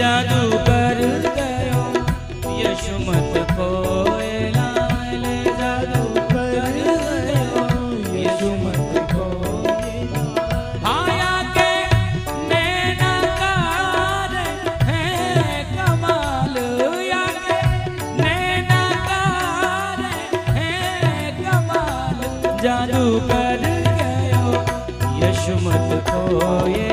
जादू कर गयो यशुमत खोए लाल, जादू कर गयो यशुमत खोए हाया के नैनाकार है कमाल, या के नैनाकार है कमाल, जादू कर गयो यशुमत खोए